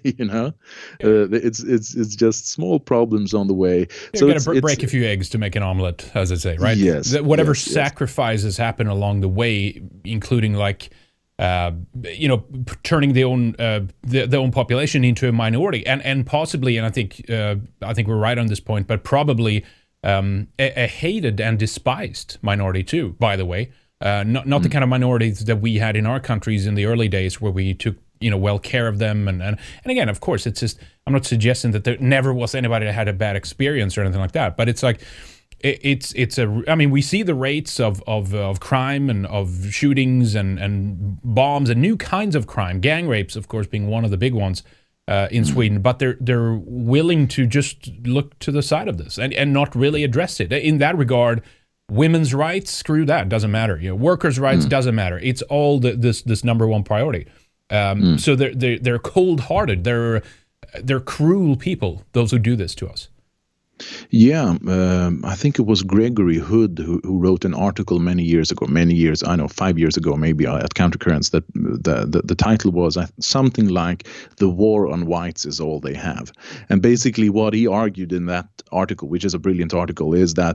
It's just small problems on the way. So you got to break a few eggs to make an omelet, as I say, right? Yes. Whatever sacrifices happen along the way, including turning their own population into a minority, and possibly, and I think we're right on this point, but probably a hated and despised minority too. By the way, not the kind of minorities that we had in our countries in the early days, where we took well care of them, and again, of course, it's just, I'm not suggesting that there never was anybody that had a bad experience or anything like that, but it's like. I mean, we see the rates of crime and of shootings and bombs and new kinds of crime, gang rapes, of course, being one of the big ones in Sweden. But they're willing to just look to the side of this and not really address it. In that regard, women's rights, screw that, doesn't matter. Workers' rights doesn't matter. It's all this number one priority. So they're cold-hearted. They're cruel people, those who do this to us. Yeah, I think it was Gregory Hood who wrote an article many years, 5 years ago, maybe, at Countercurrents, that the title was something like "The War on Whites is All They Have." And basically what he argued in that article, which is a brilliant article, is that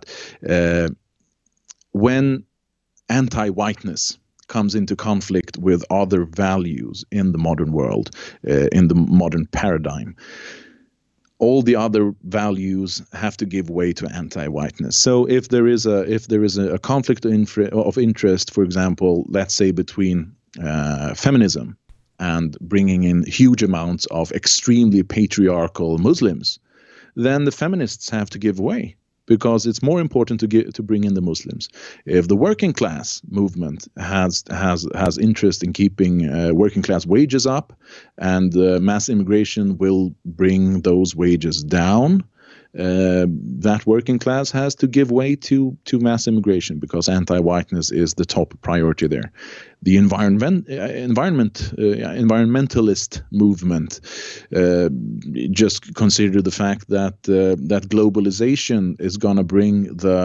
when anti-whiteness comes into conflict with other values in the modern world, in the modern paradigm, all the other values have to give way to anti-whiteness. So if there is a conflict of interest, for example, let's say between feminism and bringing in huge amounts of extremely patriarchal Muslims, then the feminists have to give way, because it's more important to bring in the Muslims. If the working class movement has interest in keeping working class wages up, and mass immigration will bring those wages down, that working class has to give way to mass immigration, because anti-whiteness is the top priority there. The environmentalist movement just consider the fact that globalization is going to bring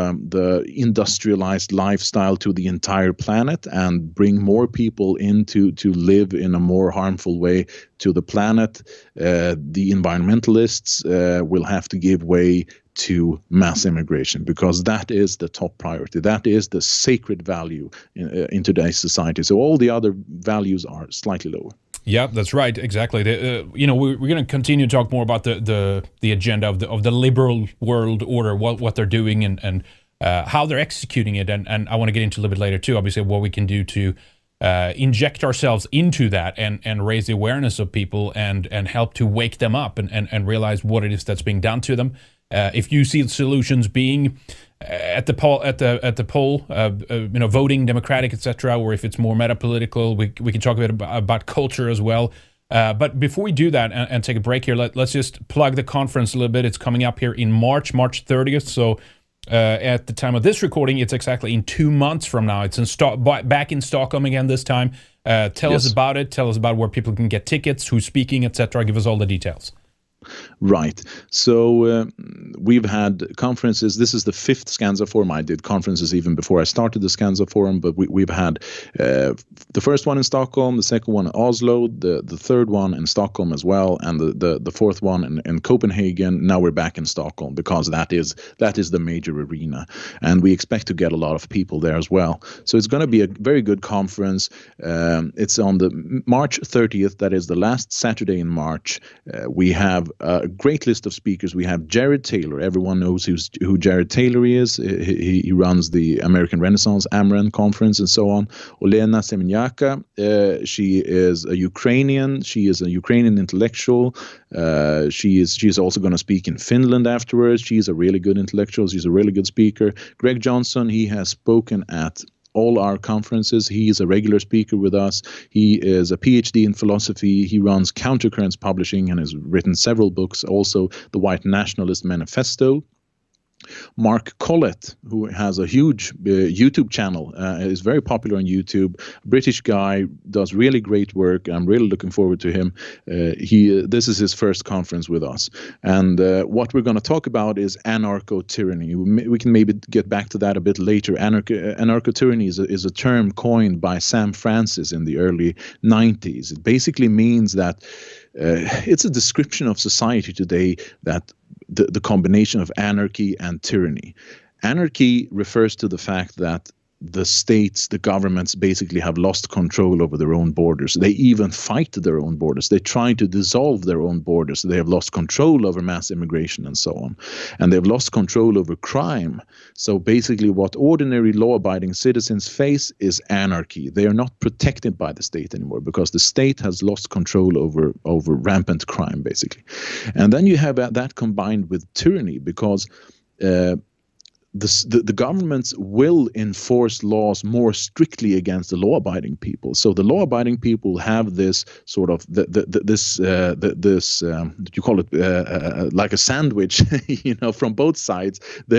the industrialized lifestyle to the entire planet and bring more people in to live in a more harmful way to the planet. The environmentalists will have to give way to mass immigration, because that is the top priority. That is the sacred value in today's society. So all the other values are slightly lower. Yeah, that's right. Exactly. We're going to continue to talk more about the agenda of the liberal world order, what they're doing and how they're executing it. And I want to get into a little bit later too, obviously, what we can do to inject ourselves into that and raise the awareness of people and help to wake them up and realize what it is that's being done to them. If you see the solutions being at the poll, voting Democratic, etc., or if it's more meta-political, we can talk a bit about culture as well. But before we do that and take a break here, let's just plug the conference a little bit. It's coming up here in March 30th. So at the time of this recording, it's exactly in 2 months from now. It's back in Stockholm again this time. Tell us about it. Tell us about where people can get tickets, who's speaking, etc. Give us all the details. Right. So we've had conferences. This is the 5th Skansa Forum. I did conferences even before I started the Skansa Forum, but we've had the first one in Stockholm, the second one in Oslo, the third one in Stockholm as well, and the fourth one in Copenhagen. Now we're back in Stockholm, because that is the major arena, and we expect to get a lot of people there as well. So it's going to be a very good conference. It's on the March 30th. That is the last Saturday in March. We have a great list of speakers. We have Jared Taylor. Everyone knows who Jared Taylor is. He runs the American Renaissance, AMREN conference, and so on. Olena Semeniaka, she is a Ukrainian. She is a Ukrainian intellectual. She is also going to speak in Finland afterwards. She's a really good intellectual. She's a really good speaker. Greg Johnson, he has spoken at all our conferences. He is a regular speaker with us. He is a PhD in philosophy. He runs Countercurrents Publishing and has written several books, also the White Nationalist Manifesto. Mark Collett, who has a huge YouTube channel, is very popular on YouTube. British guy, does really great work. I'm really looking forward to him. This is his first conference with us. And what we're going to talk about is anarcho-tyranny. We can maybe get back to that a bit later. Anarcho-tyranny is a term coined by Sam Francis in the early 90s. It basically means that it's a description of society today that the combination of anarchy and tyranny. Anarchy refers to the fact that the states, the governments basically have lost control over their own borders. They even fight their own borders. They try to dissolve their own borders. They have lost control over mass immigration and so on. And they've lost control over crime. So basically what ordinary law-abiding citizens face is anarchy. They are not protected by the state anymore because the state has lost control over rampant crime, basically. And then you have that combined with tyranny, because the governments will enforce laws more strictly against the law-abiding people. So the law-abiding people have this sort of you call it like a sandwich, from both sides.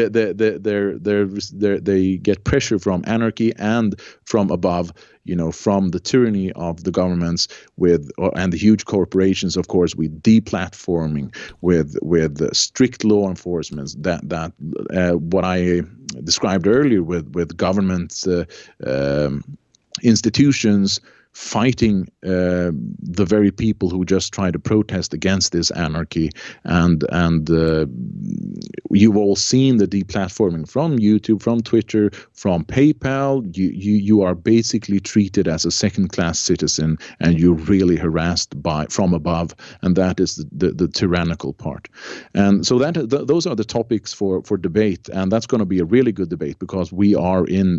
They get pressure from anarchy and from above, from the tyranny of the governments and the huge corporations, of course, with deplatforming, with strict law enforcement, that what I described earlier with government institutions fighting the very people who just try to protest against this anarchy, and you've all seen the deplatforming from YouTube, from Twitter, from PayPal. You are basically treated as a second-class citizen, and you're really harassed from above, and that is the tyrannical part. And so those are the topics for debate, and that's going to be a really good debate, because we are in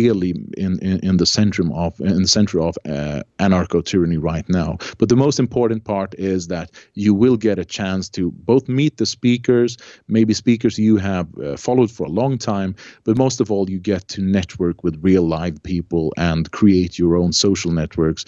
the center of anarcho-tyranny right now. But the most important part is that you will get a chance to both meet the speakers, maybe speakers you have followed for a long time, but most of all, you get to network with real live people and create your own social networks.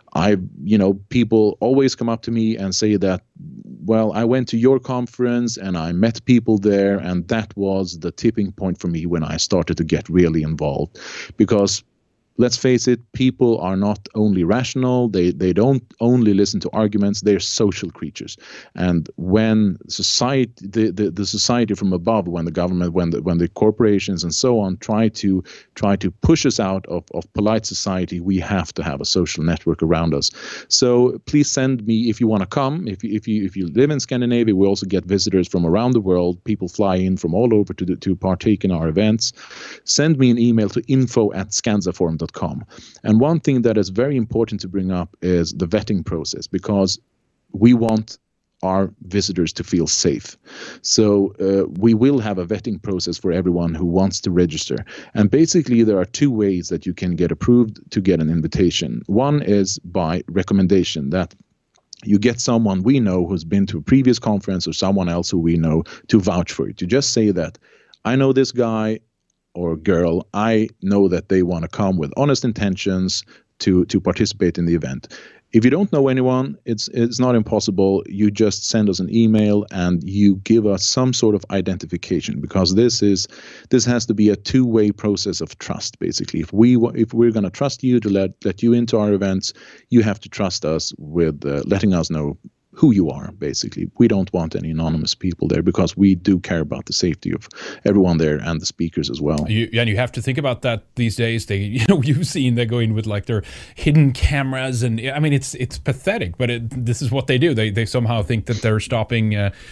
People always come up to me and say that, well, I went to your conference and I met people there, and that was the tipping point for me when I started to get really involved. Because let's face it, people are not only rational, they don't only listen to arguments, they're social creatures. And when society, the society from above, when the government, when the corporations and so on try to push us out of polite society, we have to have a social network around us. So please send me, if you want to come, if you live in Scandinavia, we also get visitors from around the world. People fly in from all over to partake in our events. Send me an email to info@scanzaforum.com. And one thing that is very important to bring up is the vetting process, because we want our visitors to feel safe. So we will have a vetting process for everyone who wants to register. And basically, there are two ways that you can get approved to get an invitation. One is by recommendation, that you get someone we know who's been to a previous conference, or someone else who we know, to vouch for it. You just say that, I know this guy or girl, I know that they want to come with honest intentions to participate in the event. If you don't know anyone, it's not impossible. You just send us an email and you give us some sort of identification, because this has to be a two-way process of trust. Basically, if we're going to trust you to let you into our events, you have to trust us with letting us know who you are. Basically, we don't want any anonymous people there, because we do care about the safety of everyone there and the speakers as well. And you have to think about that these days. You've seen they're going with like their hidden cameras, and I mean it's pathetic, but this is what they do. They somehow think that they're stopping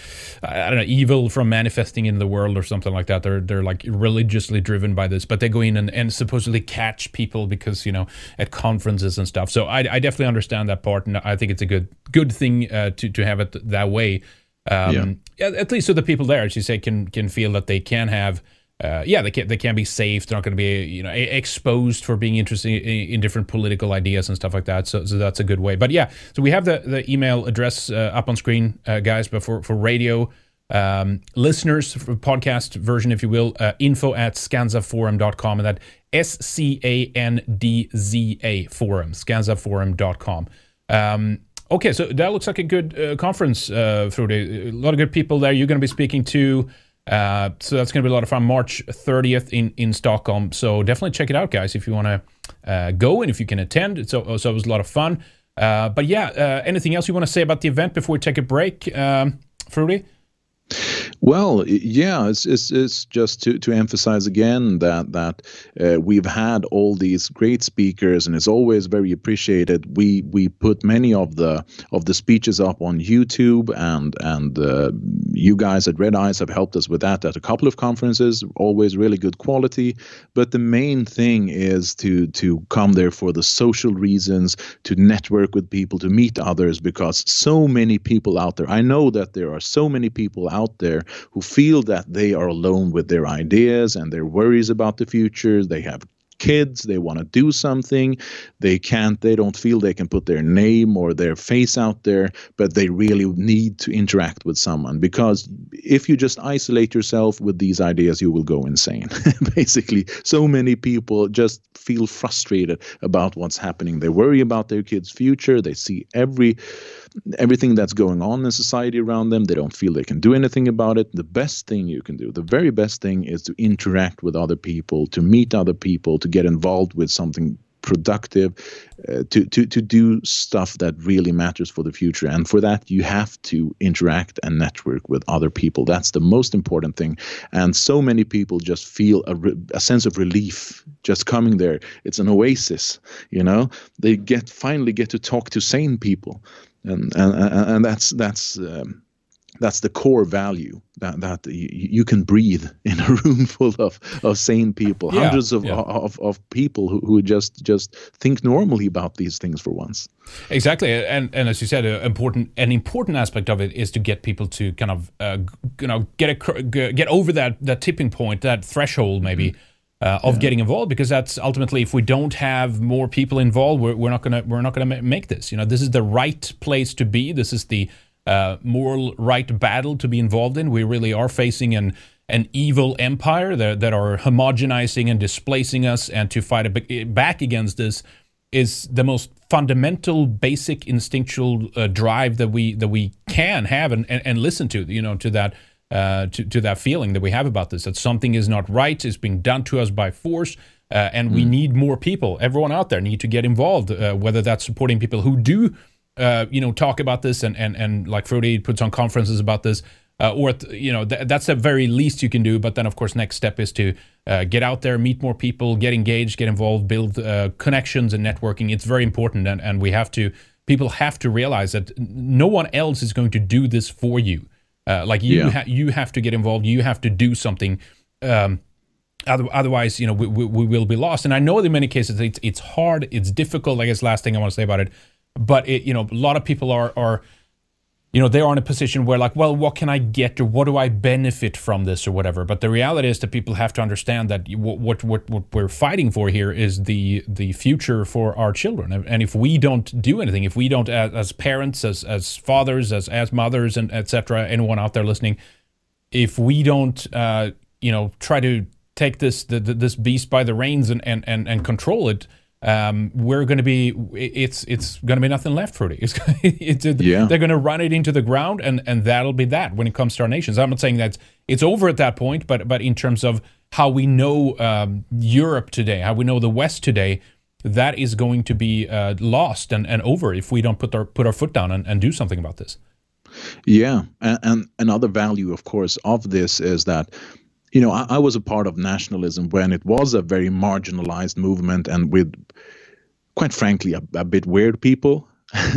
evil from manifesting in the world or something like that. They're like religiously driven by this, but they go in and supposedly catch people because at conferences and stuff. So I definitely understand that part, and I think it's a good thing to have it that way. At least so the people there, as you say, can feel that they can have they can be safe. They're not going to be exposed for being interested in different political ideas and stuff like that. So that's a good way. But yeah, so we have the email address up on screen, guys. But for radio listeners, for podcast version, if you will, info@scanzaforum.com, and that SCANDZA forum, scanzaforum.com. Okay, so that looks like a good conference, Frode. A lot of good people there. You're going to be speaking to, so that's going to be a lot of fun. March 30th in Stockholm. So definitely check it out, guys, if you want to go and if you can attend. So it was a lot of fun. But yeah, anything else you want to say about the event before we take a break, Frode? Well, yeah, it's just to emphasize again that we've had all these great speakers, and it's always very appreciated. We put many of the speeches up on YouTube, and you guys at Red Eyes have helped us with that at a couple of conferences. Always really good quality, but the main thing is to come there for the social reasons, to network with people, to meet others, because so many people out there. I know that there are so many people out there who feel that they are alone with their ideas and their worries about the future. They have kids, they want to do something, they don't feel they can put their name or their face out there, but they really need to interact with someone, because if you just isolate yourself with these ideas, you will go insane. Basically, so many people just feel frustrated about what's happening. They worry about their kids' future. They see everything that's going on in society around them. They don't feel they can do anything about it. The best thing you can do, the very best thing, is to interact with other people, to meet other people, to get involved with something productive, to do stuff that really matters for the future. And for that, you have to interact and network with other people. That's the most important thing. And so many people just feel a sense of relief just coming there. It's an oasis, you know. They finally get to talk to sane people. And that's the core value, that you can breathe in a room full of sane people, hundreds of people who just think normally about these things for once. Exactly, and as you said, an important aspect of it is to get people to kind of get over that tipping point, that threshold maybe. Of getting involved, because that's ultimately, if we don't have more people involved, we're not gonna make this. You know, this is the right place to be. This is the moral right battle to be involved in. We really are facing an evil empire that are homogenizing and displacing us, and to fight back against this is the most fundamental, basic, instinctual drive that we can have and listen to. You know, to that. To that feeling that we have about this, that something is not right, is being done to us by force, and we need more people. Everyone out there need to get involved, whether that's supporting people who do, talk about this and like Frode puts on conferences about this, or that's the very least you can do. But then, of course, next step is to get out there, meet more people, get engaged, get involved, build connections and networking. It's very important, and people have to realize that no one else is going to do this for you. You have to get involved. You have to do something. Otherwise, we will be lost. And I know that in many cases it's hard, it's difficult. I guess last thing I want to say about it, but a lot of people are they are in a position where, like, well, what can I get, or what do I benefit from this, or whatever. But the reality is that people have to understand that what we're fighting for here is the future for our children. And if we don't do anything, if we don't, as parents, as fathers, as mothers, and etc., anyone out there listening, if we don't, try to take this beast by the reins and control it, we're going to be, it's going to be nothing left for it. They're going to run it into the ground, and that'll be that when it comes to our nations. I'm not saying that it's over at that point, but in terms of how we know Europe today, how we know the West today, that is going to be lost and over if we don't put our foot down and do something about this. Yeah, and another value, of course, of this is that, I was a part of nationalism when it was a very marginalized movement, and with, quite frankly, a bit weird people.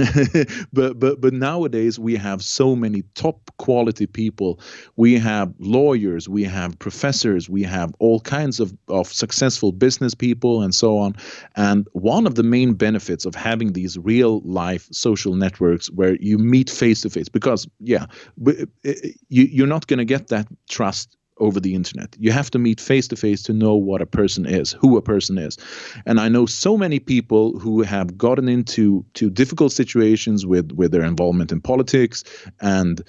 but nowadays we have so many top quality people. We have lawyers, we have professors, we have all kinds of successful business people, and so on. And one of the main benefits of having these real life social networks where you meet face to face, because you're not going to get that trust over the internet. You have to meet face to face to know what a person is, who a person is. And I know so many people who have gotten into difficult situations with their involvement in politics, and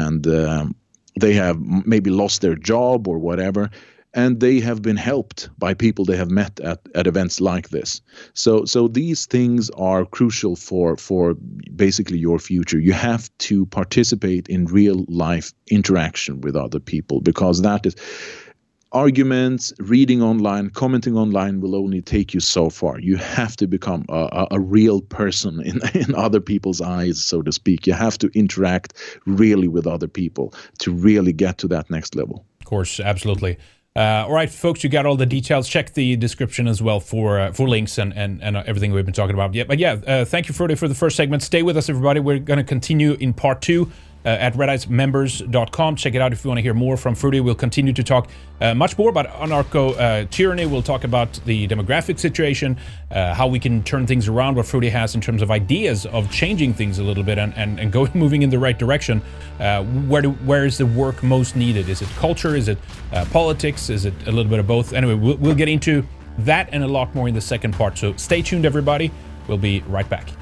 they have maybe lost their job or whatever, and they have been helped by people they have met at events like this. So these things are crucial for basically your future. You have to participate in real life interaction with other people, because that is, arguments, reading online, commenting online will only take you so far. You have to become a real person in other people's eyes, so to speak. You have to interact really with other people to really get to that next level. Of course, absolutely. All right, folks, you got all the details. Check the description as well for links and everything we've been talking about. Yeah, but yeah, thank you, Frode, for the first segment. Stay with us, everybody. We're going to continue in part 2 at redicemembers.com. Check it out if you want to hear more from Frode. We'll continue to talk much more about anarcho-tyranny. We'll talk about the demographic situation, how we can turn things around, what Frode has in terms of ideas of changing things a little bit and moving in the right direction. Where is the work most needed? Is it culture? Is it politics? Is it a little bit of both? Anyway, we'll get into that and a lot more in the second part. So stay tuned, everybody. We'll be right back.